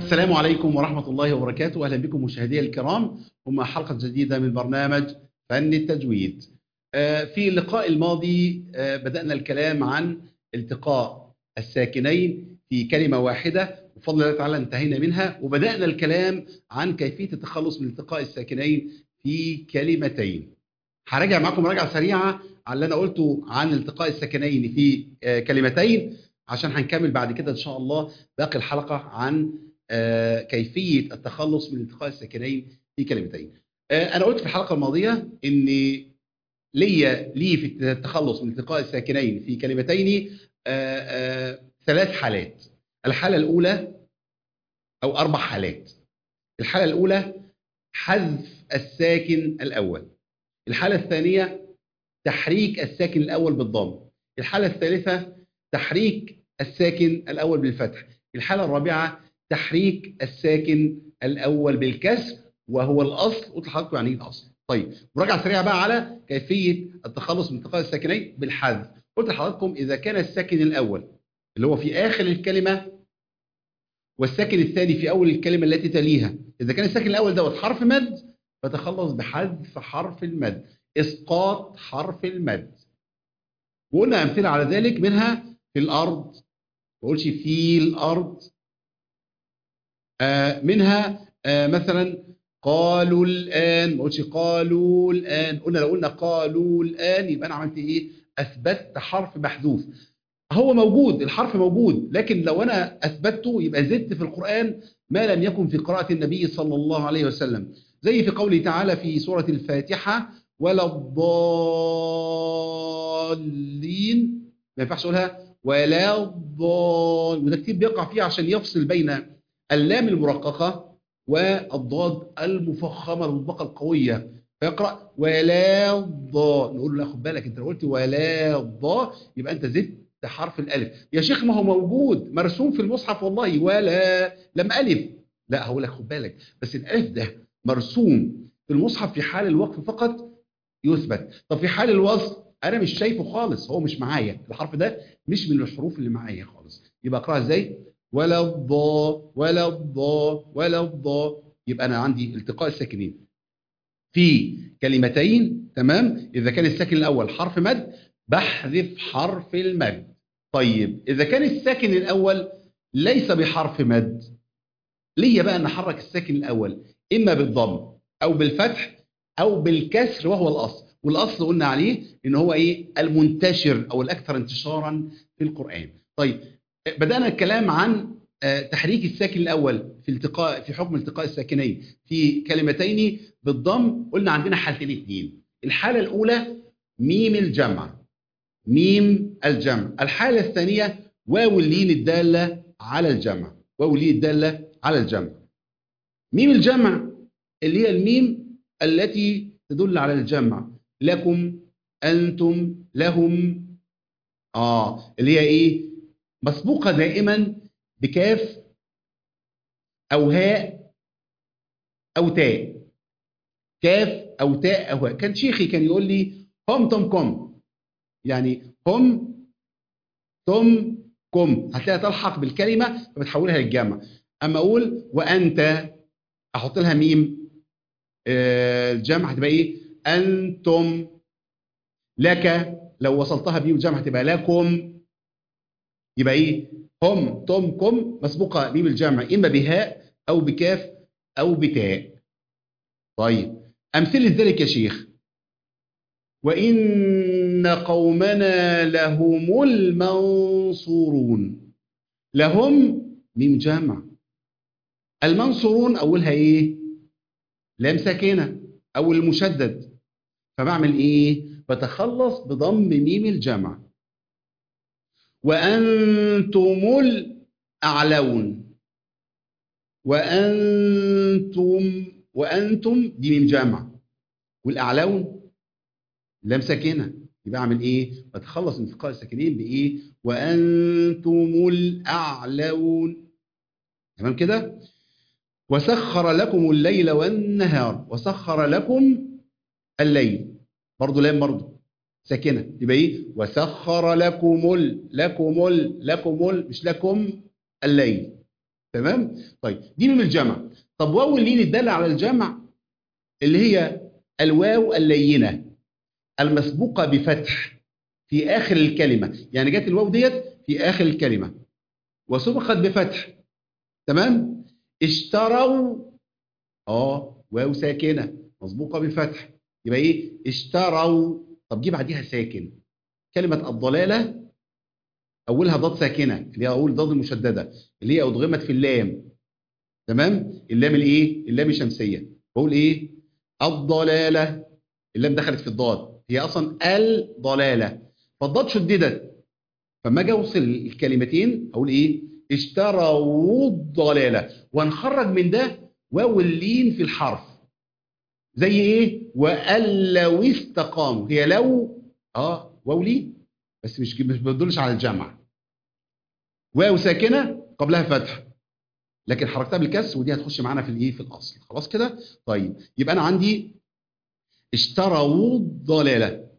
السلام عليكم ورحمة الله وبركاته. أهلا بكم مشاهدي الكرام ومع حلقة جديدة من برنامج فن التجويد. في اللقاء الماضي بدأنا الكلام عن التقاء الساكنين في كلمة واحدة، بفضل الله تعالى انتهينا منها، وبدأنا الكلام عن كيفية التخلص من التقاء الساكنين في كلمتين. هراجع معكم مراجعة سريعة على اللي أنا قلته عن التقاء الساكنين في كلمتين، عشان هنكمل بعد كده إن شاء الله باقي الحلقة عن كيفية التخلص من التقاء الساكنين في كلمتين. أنا قلت في الحلقة الماضية إن لي في التخلص من التقاء الساكنين في كلمتين ثلاث حالات. الحالة الأولى أو أربع حالات. الحالة الأولى حذف الساكن الأول. الحالة الثانية تحريك الساكن الأول بالضم. الحالة الثالثة تحريك الساكن الأول بالفتح. الحالة الرابعة تحريك الساكن الأول بالكسر وهو الأصل. قلت لحضراتكم يعني إيه الأصل. طيب مراجعة سريعة بقى على كيفية التخلص من التقاء الساكنين بالحذف. قلت لحضراتكم إذا كان الساكن الأول اللي هو في آخر الكلمة والساكن الثاني في أول الكلمة التي تليها، إذا كان الساكن الأول دوت حرف مد فتخلص بحذف حرف المد، إسقاط حرف المد. وقلنا أمثلة على ذلك، منها في الأرض، ما بقولش في الأرض. منها مثلا قالوا الآن، ما بقولش قالوا الآن. قلنا لو قلنا قالوا الآن يبقى أنا عملت إيه؟ أثبتت حرف محذوف. هو موجود، الحرف موجود، لكن لو أنا أثبته يبقى زدت في القرآن ما لم يكن في قراءة النبي صلى الله عليه وسلم، زي في قوله تعالى في سورة الفاتحة ولا الضالين. ما ينفعش أقولها ولا الضال، وده كتير بيقع فيه عشان يفصل بين اللام المرققة والضاد المفخمة المطبقة القوية، فيقرأ ولا الضال. نقول له لا خد بالك، انت لو قلت ولا الضال يبقى انت زدت حرف الالف. يا شيخ ما هو موجود مرسوم في المصحف والله ولا لم الف. لا هقول لك خد بالك، بس الالف ده مرسوم في المصحف في حال الوقف فقط يثبت. طب في حال الوصل انا مش شايفه خالص، هو مش معايا، الحرف ده مش من الحروف اللي معايا خالص، يبقى اقراها ازاي؟ ولا الضا ولا الضا ولا الضا. يبقى انا عندي التقاء الساكنين في كلمتين، تمام؟ اذا كان الساكن الاول حرف مد بحذف حرف المد. طيب اذا كان الساكن الاول ليس بحرف مد، ليا بقى ان احرك الساكن الاول اما بالضم او بالفتح او بالكسر وهو الاصل. والاصل قلنا عليه ان هو ايه؟ المنتشر او الاكثر انتشارا في القران. طيب بدانا الكلام عن تحريك الساكن الاول في حكم التقاء الساكنين في كلمتين بالضم. قلنا عندنا حالتين اثنين. الحاله الاولى ميم الجمع، ميم الجمع. الحاله الثانيه واو اللين الداله على الجمع، واو اللين الداله على الجمع. ميم الجمع اللي هي الميم التي تدل على الجمع، لكم، انتم، لهم. اللي هي ايه؟ مسبوقه دائما بكاف او هاء او تاء. كاف او تاء او هاء. كان شيخي كان يقول لي هم تم كم، يعني هم تم كم، هتلاقيها تلحق بالكلمه فبتحولها للجمع. اما اقول وانت احط لها ميم الجمع هتبقى ايه؟ انتم. لك لو وصلتها بميم الجمع هتبقى لكم. يبقى ايه؟ هم تم كم مسبوقه ميم الجمع اما بهاء او بكاف او بتاء. طيب امثله ذلك يا شيخ: وان قومنا لهم المنصورون. لهم ميم جمع، المنصورون اولها ايه؟ لام ساكنه او المشدد، فبعمل ايه؟ بتخلص بضم ميم الجمع. وانتم الاعلون، وانتم دي ميم جمع والاعلون لام ساكنه، يبقى اعمل ايه؟ بتخلص من التقاء الساكنين بايه؟ وانتم الاعلون. تمام كده؟ وسخر لكم الليل والنهار، وسخر لكم الليل برضه لام برضه ساكنه، يبقى ايه؟ وسخر لكم مش لكم الليل. تمام. طيب دي ميم الجمع. طب واو اللين الداله على الجمع اللي هي الواو اللينه المسبوقه بفتح في اخر الكلمه، يعني جت الواو ديت في اخر الكلمه وسبقت بفتح. تمام. اشتروا، واو ساكنه مسبوقه بفتح، يبقى ايه؟ اشتروا. طب جه بعديها ساكن. كلمه الضلاله اولها ضاد ساكنه اللي هي اول ضاد المشدده اللي هي ادغمت في اللام. تمام. اللام الايه؟ اللام الشمسيه. بقول ايه؟ الضلاله. اللام دخلت في الضاد، هي اصلا الضلاله، فالضاد شددت. فما اجي اوصل الكلمتين اقول ايه؟ اشتروا الضلاله، وهنخرج من ده واو اللين في الحرف. زي ايه؟ وان لو استقاموا. هي لو واو لين، بس مش بتدلش على الجمع. واو ساكنه قبلها فتح، لكن حركتها بالكسر، ودي هتخش معانا في الايه؟ في الاصل. خلاص كده. طيب يبقى انا عندي اشتروا الضلاله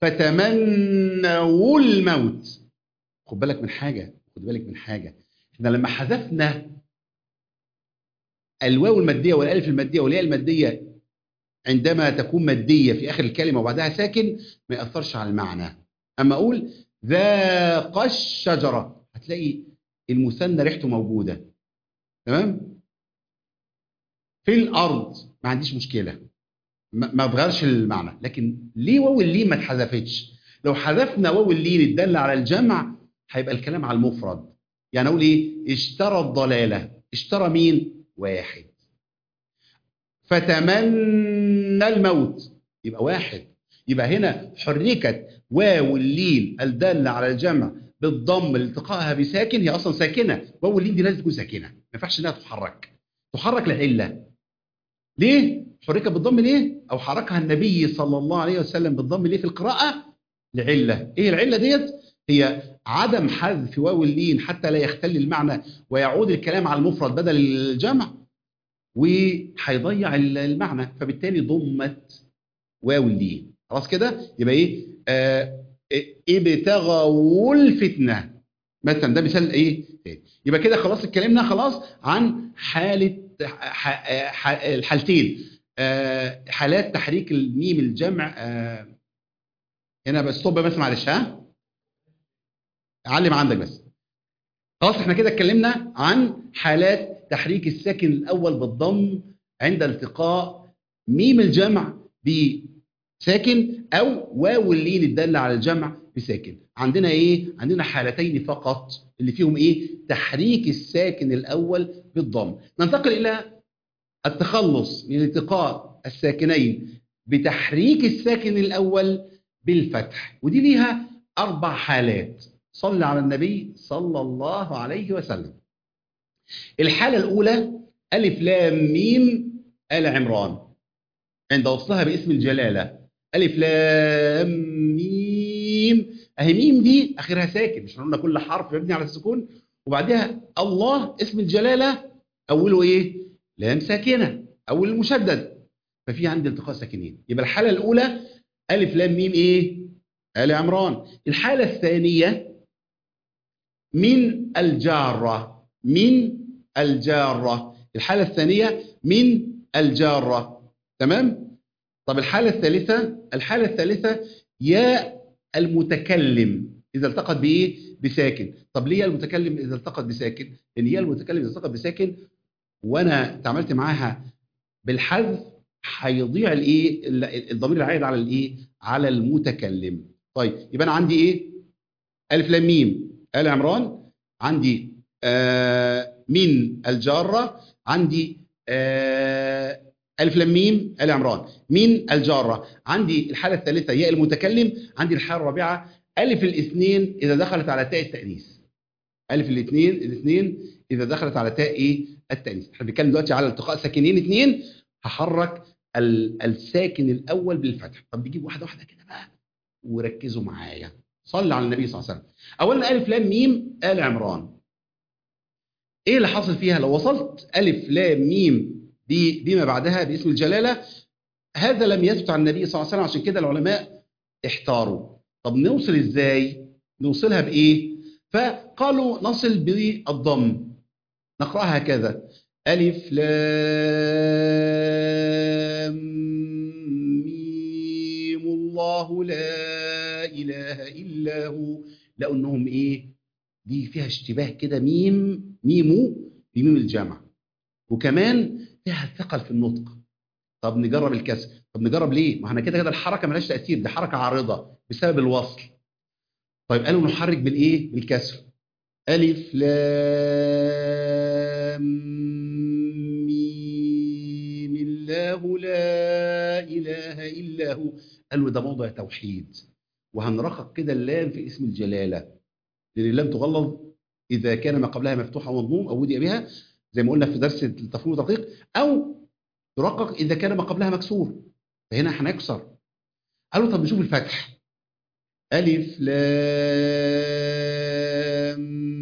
فتمنوا الموت. خد بالك من حاجه، خد بالك من حاجه. احنا لما حذفنا الواو الماديه والالف الماديه والياء الماديه عندما تكون ماديه في اخر الكلمه وبعدها ساكن ما ياثرش على المعنى. اما اقول ذاق الشجره هتلاقي المثنى ريحته موجوده. تمام. في الارض ما عنديش مشكله، ما تغيرش المعنى. لكن ليه واو اللين ما اتحذفتش؟ لو حذفنا واو اللين الداله على الجمع هيبقى الكلام على المفرد. يعني اقول ايه؟ اشترى الضلاله. اشترى مين؟ واحد. فتمنى الموت، يبقى واحد. يبقى هنا حركت واو اللين الداله على الجمع بالضم لالتقائها بساكن. هي اصلا ساكنه، واو اللين دي لازم تكون ساكنه، ما ينفعش انها تتحرك. تحرك لعله. ليه؟ حركت بالضم ليه؟ او حركها النبي صلى الله عليه وسلم بالضم ليه في القراءه؟ لعله. ايه العله ديت؟ هي عدم حذف واو اللين حتى لا يختل المعنى ويعود الكلام على المفرد بدل الجمع، وهيضيع المعنى، فبالتالي ضمت واو اللين. خلاص كده. يبقى ايه؟ ابتغوا الفتنه مثلا، ده مثال ايه تاني. يبقى كده خلاص اتكلمنا خلاص عن حاله الحالتين. حالات تحريك الميم الجمع. هنا بس طب بس معلش، علم عندك بس. خلاص احنا كده اتكلمنا عن حالات تحريك الساكن الاول بالضم عند التقاء ميم الجمع بساكن او واو اللين الداله على الجمع بساكن. عندنا ايه؟ عندنا حالتين فقط اللي فيهم ايه؟ تحريك الساكن الاول بالضم. ننتقل الى التخلص من التقاء الساكنين بتحريك الساكن الاول بالفتح، ودي ليها 4 حالات. صلى على النبي صلى الله عليه وسلم. الحالة الأولى ألف لام ميم آل عمران عند وصلها باسم الجلالة. ألف لام ميم، أهي ميم دي آخرها ساكن، مش قلنا كل حرف مبني على السكون؟ وبعدها الله اسم الجلالة أوله إيه؟ لام ساكنة، أول المشدد، ففي عندي التقاء ساكنين. يبقى الحالة الأولى ألف لام ميم إيه؟ آل عمران. الحالة الثانية من الجارة. من الجارة. الحالة الثانية من الجارة. تمام؟ طب الحالة الثالثة؟ الحالة الثالثة ياء المتكلم إذا التقت بإيه؟ بساكن. طب ليه المتكلم إذا التقت بساكن؟ لأن ياء المتكلم إذا التقت بساكن وأنا تعاملت معاها بالحذف هيضيع الإيه؟ الضمير العائد على الإيه؟ على المتكلم. طيب يبقى أنا عندي إيه؟ ألف لام ميم آل عمران، عندي من الجارة، عندي ألف لام ميم آل عمران من الجارة، عندي الحالة الثالثة ياء المتكلم، عندي الحالة الرابعة ألف الاثنين إذا دخلت على تاء التأنيث. ألف الاثنين إذا دخلت على تاء إيه؟ التأنيث. احنا بنتكلم دلوقتي على التقاء ساكنين اثنين، هحرك الساكن الأول بالفتح. طب نجيب واحدة واحدة كده بقى وركزوا معايا. صلى على النبي صلى الله عليه وسلم. اولا الف لام ميم آل عمران، ايه اللي حاصل فيها؟ لو وصلت الف لام ميم بما بعدها باسم الجلاله، هذا لم يثبت عن النبي صلى الله عليه وسلم، عشان كده العلماء احتاروا. طب نوصل ازاي؟ نوصلها بايه؟ فقالوا نصل بالضم. نقرأها هكذا: ألف لام ميم الله لا إله إلا هو. لقوا إنهم إيه؟ دي فيها اشتباه كده، ميمو بميم الجمع، وكمان فيها ثقل في النطق. طب نجرب الكسر. طب نجرب ليه؟ ما احنا كده كده الحركة ملهاش تأثير، دي حركة عارضة بسبب الوصل. طيب قالوا نحرك بالإيه؟ بالكسر. ألف لام ميم الله لا إله إلا هو. قالوا ده موضع توحيد، وهنرقق كده اللام في اسم الجلالة، لأن اللام تغلظ إذا كان ما قبلها مفتوح أو مضموم أو بدأ بها، زي ما قلنا في درس التفويض والتدقيق، أو ترقق إذا كان ما قبلها مكسور، فهنا هنكسر. قالوا طب نشوف الفتح. ألف لام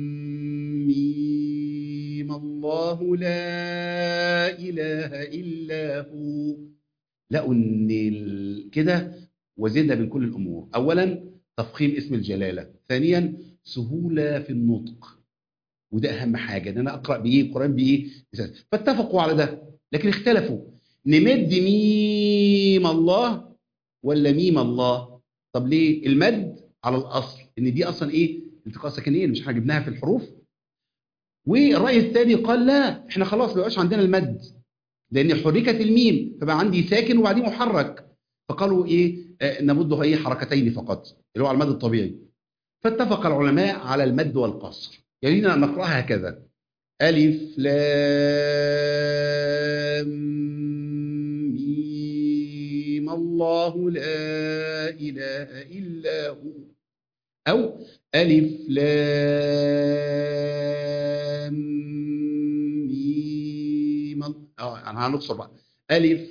ميم الله لا إله إلا هو. لقوا إن كده وزننا بين كل الأمور. أولا تفخيم اسم الجلالة، ثانيا سهولة في النطق، وده أهم حاجة، إن أنا أقرأ بإيه القرآن بإيه. فاتفقوا على ده، لكن اختلفوا: نمد ميم الله ولا ميم الله؟ طب ليه المد على الاصل؟ ان دي اصلا ايه؟ التقاء ساكنين، مش احنا جبناها في الحروف. والراي الثاني قال لا، احنا خلاص ما بقاش عندنا المد، لان حركت الميم فبقى عندي ساكن وبعدين محرك، فقالوا ايه؟ نمده ايه؟ حركتين فقط، اللي هو على المد الطبيعي. فاتفق العلماء على المد والقصر. يعني نقراها هكذا: الف لام ميم الله لا إله إلا هو. أو ألف لام ميم. أنا هنقصر بقى: ألف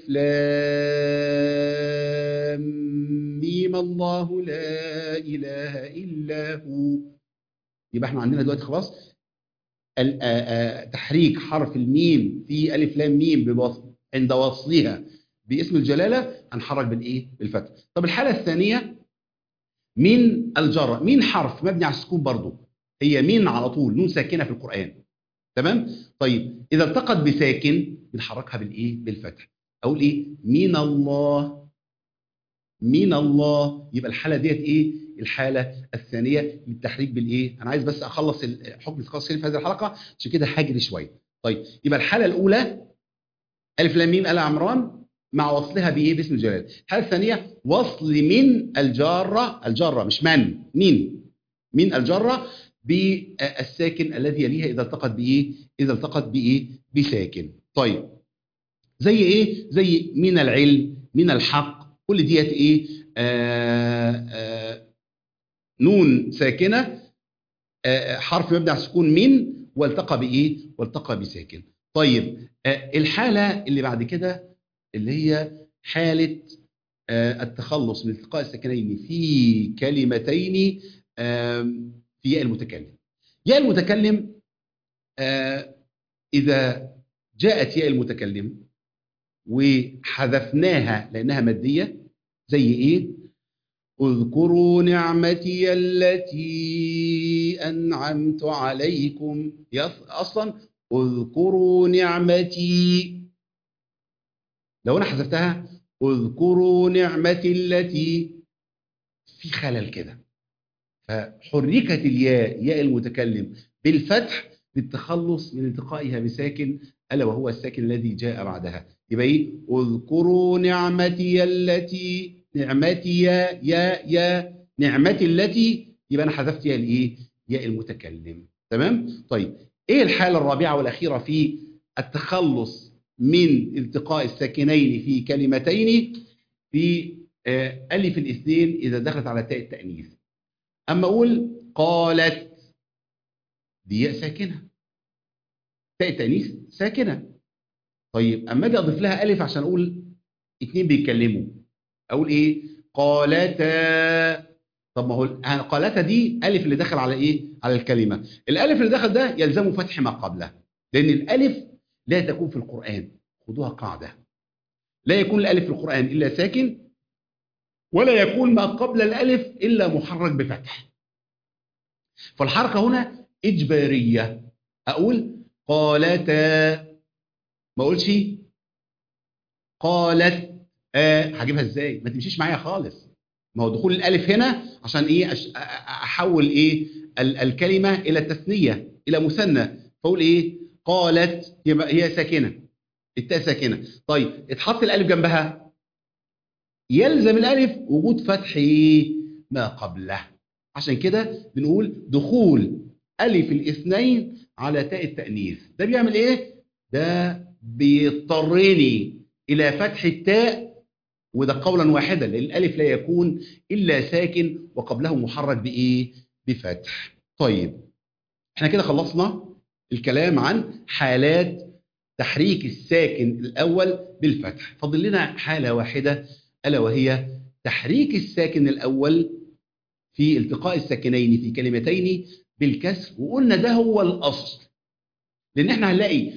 لام ميم الله لا إله إلا هو. يبقى احنا عندنا دلوقتي خلاص تحريك حرف الميم في ألف لام ميم عند وصلها باسم الجلالة هنحرك بالإيه؟ بالفتح. طب الحالة الثانية من الجر، مين حرف مبني على السكون برضه، هي مين على طول، نون ساكنة في القرآن، تمام؟ طيب إذا التقت بساكن بنحركها بالإيه؟ بالفتح. أقول إيه؟ من الله، من الله. يبقى الحالة ديت إيه؟ الحالة الثانية للتحريك بالإيه؟ أنا عايز بس أخلص حكم التقاء السين في هذه الحلقة، عشان كده هجري شوية. طيب يبقى الحالة الأولى ألف لام ميم آل عمران مع وصلها بإيه؟ باسم الجلالة. الحالة الثانية وصل من الجارة، الجارة مش من الجارة بالساكن الذي يليها إذا التقت بإيه؟ إذا التقت بإيه؟ بساكن. طيب زي إيه؟ زي من العلم، من الحق، كل ديت إيه؟ نون ساكنة، حرف مبني على السكون من، والتقى بإيه؟ والتقى بساكن. طيب الحالة اللي بعد كده اللي هي حالة التخلص من التقاء الساكنين في كلمتين في ياء المتكلم. ياء المتكلم إذا جاءت ياء المتكلم وحذفناها لأنها مادية، زي إيه؟ اذكروا نعمتي التي أنعمت عليكم. أصلا اذكروا نعمتي، لو أنا حذفتها اذكروا نعمتي التي، في خلل كده، فحركت الياء، ياء المتكلم، بالفتح للتخلص من التقائها بساكن، ألا وهو الساكن الذي جاء بعدها. يبقى إيه؟ اذكروا نعمتي التي، نعمتي يا نعمتي التي، يبقى أنا حذفت ياء الإيه؟ ياء المتكلم. تمام؟ طيب إيه الحالة الرابعة والأخيرة في التخلص من التقاء الساكنين في كلمتين في ألف الاثنين إذا دخلت على تاء التأنيث؟ أما أقول قالت، دي ياء ساكنة، تاء التأنيث ساكنة. طيب أما أجي أضيف لها ألف عشان أقول اتنين بيتكلموا، أقول إيه؟ قالتا. طب ما هو قالتا دي ألف اللي دخل على إيه؟ على الكلمة. الألف اللي دخل ده يلزمه فتح ما قبله، لأن الألف لا تكون في القرآن، خدوها قاعدة، لا يكون الألف في القرآن إلا ساكن، ولا يكون ما قبل الألف إلا محرك بفتح. فالحركة هنا إجبارية. أقول قالتا، ما اقولش قالت هجيبها ازاي؟ ما تمشيش معايا خالص. ما هو دخول الالف هنا عشان ايه؟ احول ايه الكلمه الى تثنيه، الى مثنى، فاقول ايه؟ قالت، يبقى هي ساكنه، التاء ساكنه. طيب اتحط الالف جنبها، يلزم الالف وجود فتح ايه؟ ما قبله. عشان كده بنقول دخول الف الاثنين على تاء التانيث ده بيعمل ايه؟ ده بيضطرني الى فتح التاء، وده قولا واحدا، لان الالف لا يكون الا ساكن وقبله محرك بايه؟ بفتح. طيب احنا كده خلصنا الكلام عن حالات تحريك الساكن الاول بالفتح. فاضل لنا حاله واحده، الا وهي تحريك الساكن الاول في التقاء الساكنين في كلمتين بالكسر. وقلنا ده هو الاصل، لان احنا هنلاقي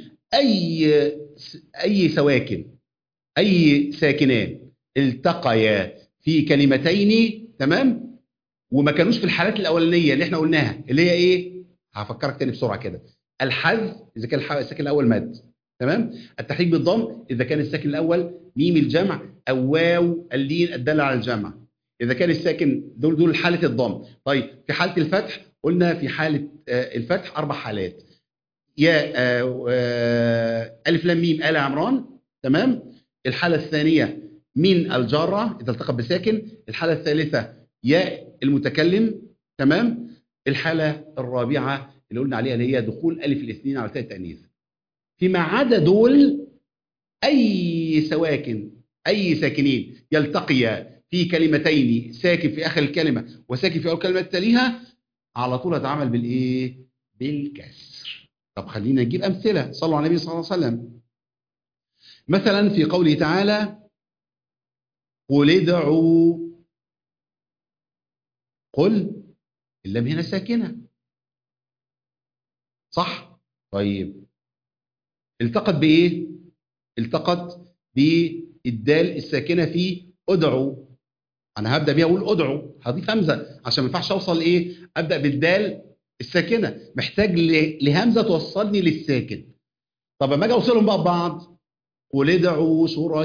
اي سواكن، اي ساكنان التقيا في كلمتين، تمام، وما كانوش في الحالات الاولانيه اللي احنا قلناها، اللي هي ايه؟ هفكرك تاني بسرعه كده. الحذف اذا كان الساكن الاول مد، تمام. التحريك بالضم اذا كان الساكن الاول ميم الجمع او واو اللين الداله على الجمع، اذا كان الساكن دول حاله الضم. طيب في حاله الفتح قلنا في حاله الفتح اربع حالات: يا الف لام ميم ال عمران، تمام. الحاله الثانيه من الجاره اذا التقت بساكن. الحاله الثالثه ياء المتكلم، تمام. الحاله الرابعه اللي قلنا عليها اللي هي دخول الف الاثنين على تاء التانيث. فيما عدا دول اي سواكن، اي ساكنين يلتقيا في كلمتين، ساكن في اخر الكلمه وساكن في اول كلمه تليها، على طول هتعامل بالايه؟ بالكسر. طب خلينا نجيب امثله. صلوا على النبي صلى الله عليه وسلم. مثلا في قوله تعالى: قل ادعوا، قل اللام هنا ساكنه، صح؟ طيب التقت بايه؟ التقت بالدال الساكنه في ادعوا. انا هبدا بيها اقول ادعوا، هضيف همزه عشان ما ينفعش اوصل ايه؟ ابدا بالدال الساكنه، محتاج لهمزه توصلني للساكن. طب اما اجي اوصلهم بقى ببعض: قل ادعوا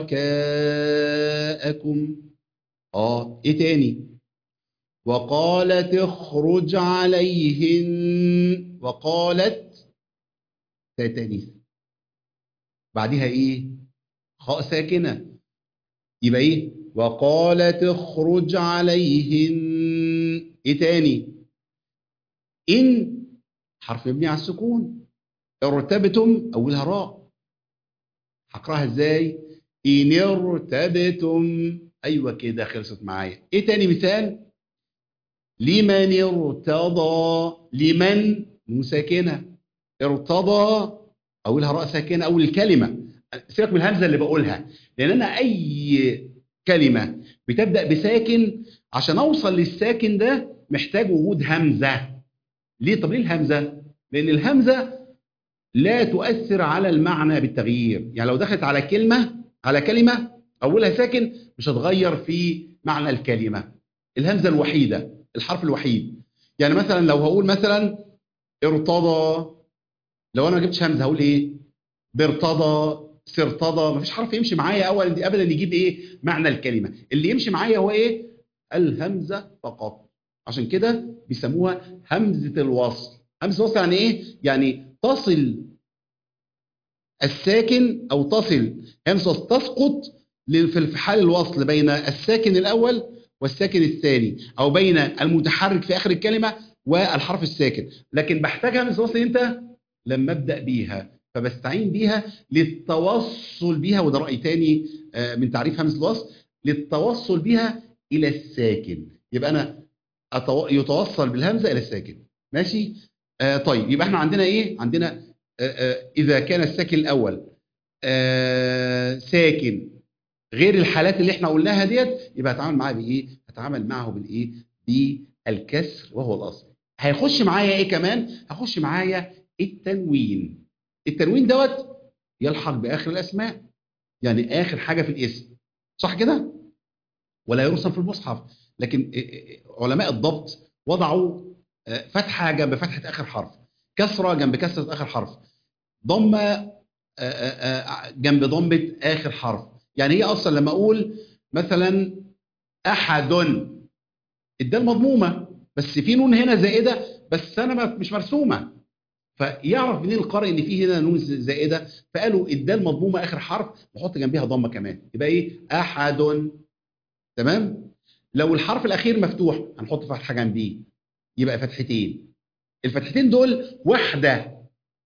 شركاءكم. ايه تاني؟ وقالت اخرج عليهن. وقالت تاء تانيث، بعدها ايه؟ خاء ساكنه، يبقى ايه؟ وقالت اخرج عليهن. ايه تاني؟ ان حرف مبني على السكون، ارتبتم اولها راء، هقراها ازاي؟ ان ارتبتم. ايوه كده خلصت معايا. ايه تاني مثال؟ لمن ارتضى. لمن مساكنه، ارتضى اولها راء ساكنه اول الكلمه. سيبك من الهمزه اللي بقولها، لان انا اي كلمه بتبدا بساكن عشان اوصل للساكن ده محتاج وجود همزه. ليه؟ طب ليه الهمزه؟ لان الهمزه لا تؤثر على المعنى بالتغيير. يعني لو دخلت على كلمه اولها ساكن مش هتغير في معنى الكلمه. الهمزه الوحيده، الحرف الوحيد. يعني مثلا لو هقول مثلا ارتضى، لو انا ما جبتش همزه هقول ايه؟ بارتضى، سرتضى. مفيش حرف يمشي معايا اول ابدا يجيب ايه؟ معنى الكلمه. اللي يمشي معايا هو ايه؟ الهمزه فقط. عشان كده بيسموها همزه الوصل. همزه الوصل يعني ايه؟ يعني تصل الساكن او تصل همزه تسقط في حال الوصل بين الساكن الاول والساكن الثاني، او بين المتحرك في اخر الكلمه والحرف الساكن. لكن بحتاج همزه وصل امتى؟ لما ابدا بيها، فبستعين بيها للتوصل بيها. وده راي تاني من تعريف همزه الوصل: للتوصل بها الى الساكن. يبقى انا يتوصل بالهمزه الى الساكن. ماشي؟ طيب يبقى احنا عندنا ايه؟ عندنا اذا كان الساكن الاول ساكن غير الحالات اللي احنا قلناها ديت، يبقى هتعامل معاه بايه؟ هتعامل معه بالايه؟ بالكسر وهو الاصل. هيخش معايا ايه كمان؟ هيخش معايا التنوين. التنوين دوت يلحق باخر الاسماء، يعني اخر حاجه في الاسم، صح كده؟ ولا يرسم في المصحف. لكن علماء الضبط وضعوا فتحه جنب فتحه اخر حرف، كسره جنب كسره اخر حرف. ضمه جنب ضمه اخر حرف. يعني هي اصلا لما اقول مثلا احد، الدال مضمومه بس في نون هنا زائده، بس انا مش مرسومه، فيعرف منين القارئ ان في هنا نون زائده؟ فقالوا الدال مضمومه اخر حرف نحط جنبها ضمه كمان، يبقى ايه؟ احد. تمام. لو الحرف الاخير مفتوح هنحط فتحه جنبيه، يبقى فتحتين. الفتحتين دول واحده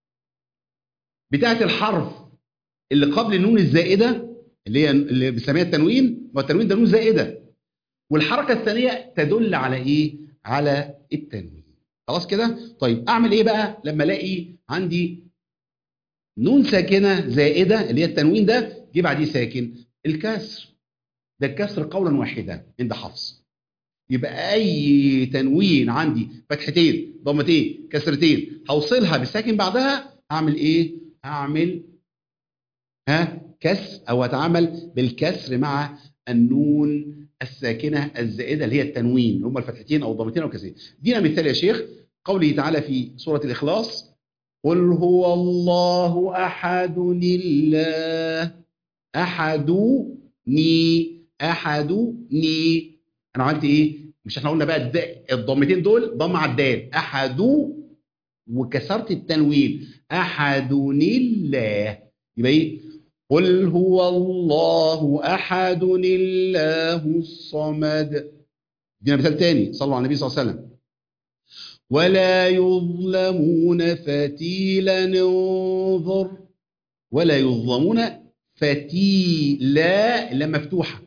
بتاعه الحرف اللي قبل النون الزائده، اللي بنسميها التنوين، والتنوين ده نون زائده، والحركه الثانيه تدل على ايه؟ على التنوين. خلاص كده؟ طيب اعمل ايه بقى لما الاقي عندي نون ساكنه زائده اللي هي التنوين ده جه بعديه ساكن؟ الكسر. ده الكسر قولا واحدا عند حفص. يبقى اي تنوين عندي فتحتين ضمتين كسرتين هوصلها بالساكن بعدها، هعمل ايه؟ هعمل كسر، او هتعامل بالكسر مع النون الساكنه الزائده اللي هي التنوين، اللي هم الفتحتين او الضمتين او الكسرتين. دينا مثال يا شيخ، قوله تعالى في سوره الاخلاص: قل هو الله احد الله احدني احدني. انا عملت ايه؟ مش احنا قلنا بقى الضمتين دول ضم على الدال احد، وكسرت التنوين احدني الله، يبقى ايه؟ قل هو الله احد الله الصمد. دينا مثال تاني، صلوا على النبي صلى الله عليه وسلم: ولا يظلمون فتيلا انظر. ولا يظلمون فتيلا، اللام مفتوحه،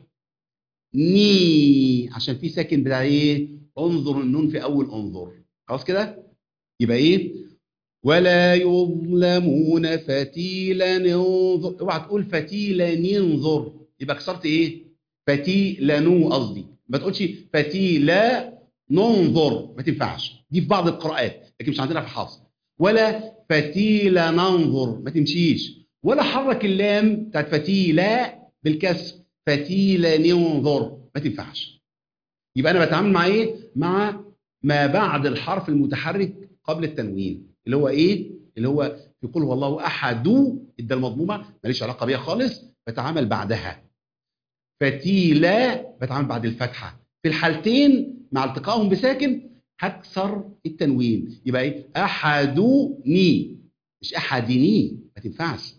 ني عشان في ساكن بتاع ايه؟ انظر، النون في اول انظر. خلاص كده؟ يبقى ايه؟ ولا يظلمون فتيلا انظر. اوعى تقول فتيلا ننظر، يبقى كسرت ايه؟ فتيلا نو قصدي، ما تقولش فتيلا ننظر، ما تنفعش. دي في بعض القراءات لكن مش عندنا في حفص. ولا فتيلا ننظر ما تمشيش. ولا حرك اللام بتاعت فتيلا بالكسر، فتيلا ننظر، ما تنفعش. يبقى انا بتعامل مع ايه؟ مع ما بعد الحرف المتحرك قبل التنوين، اللي هو ايه؟ اللي هو في قل هو الله احد، الدال المضمومه ماليش علاقه بيها خالص، بتعامل بعدها. فتيلا بتعامل بعد الفتحه. في الحالتين مع التقائهم بساكن هكسر التنوين، يبقى ايه؟ احدني، مش احدني، ما تنفعش.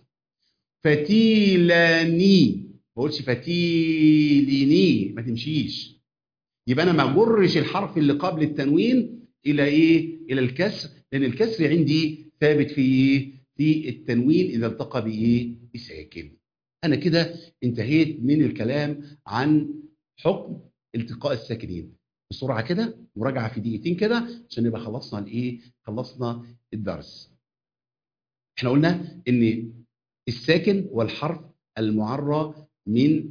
فتيلاني، ما بقولش فتيليني، ما تمشيش. يبقى انا ما اجرش الحرف اللي قبل التنوين الى ايه؟ الى الكسر، لان الكسر عندي ثابت في ايه؟ في التنوين اذا التقى بايه؟ بساكن. انا كده انتهيت من الكلام عن حكم التقاء الساكنين. بسرعه كده مراجعه في دقيقتين كده عشان نبقى خلصنا الايه؟ خلصنا الدرس. احنا قلنا ان الساكن والحرف المعرى من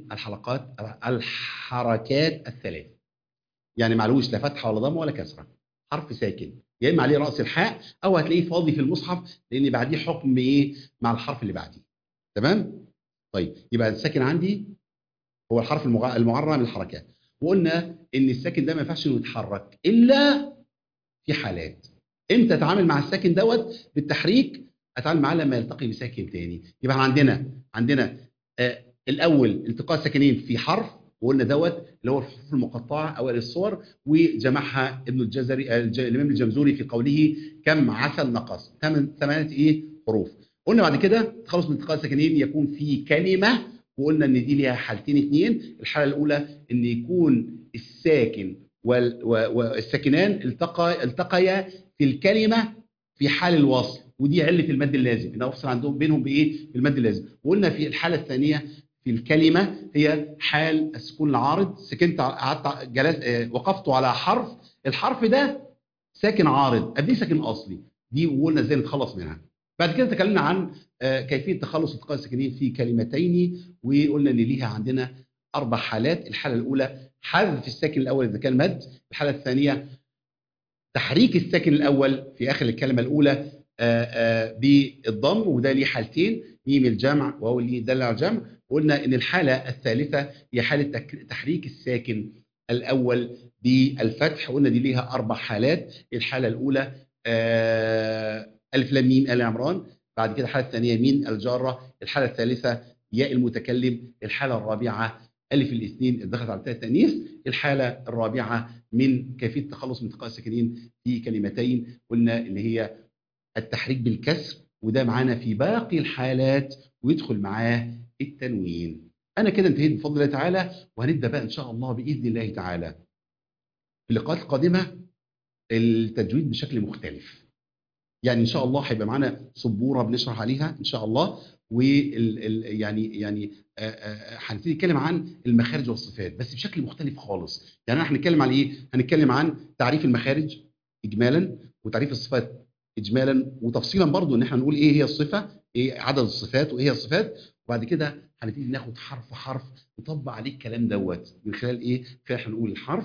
الحركات الثلاث، يعني معلوش لا فتحه ولا ضمه ولا كسره، حرف ساكن، يا اما عليه راس الحاء او هتلاقيه فاضي في المصحف لان بعديه حكم ايه؟ مع الحرف اللي بعديه. تمام؟ طيب يبقى الساكن عندي هو الحرف المعرى من الحركات. وقلنا ان الساكن ده ما ينفعش انه يتحرك الا في حالات. امتى اتعامل مع الساكن دوت بالتحريك؟ اتعامل معاه لما يلتقي بساكن تاني. يبقى احنا عندنا الاول التقاء الساكنين في حرف، وقلنا دوت اللي هو الحروف المقطعه اوائل الصور، وجمعها ابن الجزري الامام الجمزوري في قوله كم عسل نقص، ثمانيه ايه؟ حروف. قلنا بعد كده تخلص من التقاء الساكنين يكون في كلمه، وقلنا ان دي ليها حالتين اثنين. الحاله الاولى ان يكون الساكن والساكنان التقيا في الكلمه في حال الوصل، ودي عله المد اللازم، ان افصل عندهم بينهم بايه؟ بالمد اللازم. وقلنا في الحاله الثانيه في الكلمه هي حال السكون العارض، سكنت قعدت وقفت على حرف، الحرف ده ساكن عارض قبليه ساكن اصلي، دي وقلنا ازاي نتخلص منها. بعد كده تكلمنا عن كيفيه تخلص التقاء الساكنين في كلمتين، وقلنا ان ليها عندنا اربع حالات. الحاله الاولى حذف الساكن الاول اذا كان مد، الحاله الثانيه تحريك الساكن الاول في اخر الكلمه الاولى بالضم، وده ليه حالتين، ميم الجمع وهو اللي يدل على الجمع. وقلنا ان الحاله الثالثه هي حاله تحريك الساكن الاول بالفتح، وقلنا دي ليها اربع حالات. الحاله الاولى الف لام ميم ال عمران، بعد كده الحالة الثانية مين الجارة، الحالة الثالثة ياء المتكلم، الحالة الرابعة ألف الاثنين اللي دخلت على تاء التأنيث، الحالة الرابعة من كيفية التخلص من التقاء الساكنين في كلمتين قلنا اللي هي التحريك بالكسر، وده معانا في باقي الحالات، ويدخل معاه التنوين. أنا كده انتهيت بفضل الله تعالى، وهنبدأ بقى إن شاء الله بإذن الله تعالى في اللقاءات القادمة التجويد بشكل مختلف. يعني ان شاء الله هيبقى معانا سبوره بنشرح عليها ان شاء الله، يعني هنبتدي نتكلم عن المخارج والصفات بس بشكل مختلف خالص. يعني احنا هنتكلم عن ايه؟ هنتكلم عن تعريف المخارج اجمالا، وتعريف الصفات اجمالا، وتفصيلا برضو ان احنا نقول ايه هي الصفه، ايه عدد الصفات وايه هي الصفات. وبعد كده هنبتدي ناخد حرف حرف نطبق عليه الكلام دوت من خلال ايه؟ فاحنا نقول الحرف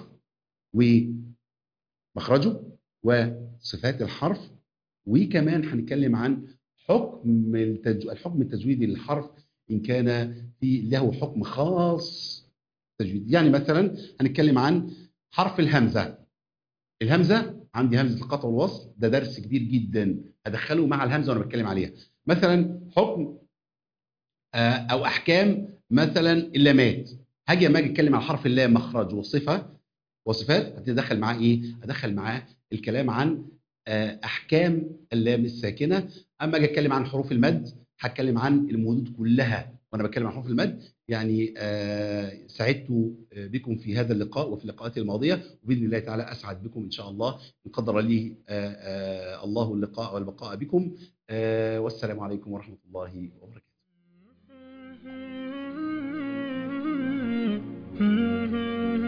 ومخرجه وصفات الحرف، وكمان هنتكلم عن الحكم التجويدي للحرف ان كان في له حكم خاص تجويدي. يعني مثلا هنتكلم عن حرف الهمزه. الهمزه عندي همزه القطع والوصل، ده درس كبير جدا هدخله مع الهمزه وانا بتكلم عليها. مثلا حكم او احكام مثلا اللامات، هاجي اما اجي اتكلم عن حرف اللام مخرج وصفه وصفات، هتدخل معاه ايه؟ هدخل معاه الكلام عن احكام اللام الساكنه. اما اجي اتكلم عن حروف المد هتكلم عن المدود كلها وانا بتكلم عن حروف المد. يعني سعدت بكم في هذا اللقاء وفي اللقاءات الماضيه، وباذن الله تعالى اسعد بكم ان شاء الله ان قدر لي الله اللقاء والبقاء بكم. والسلام عليكم ورحمه الله وبركاته.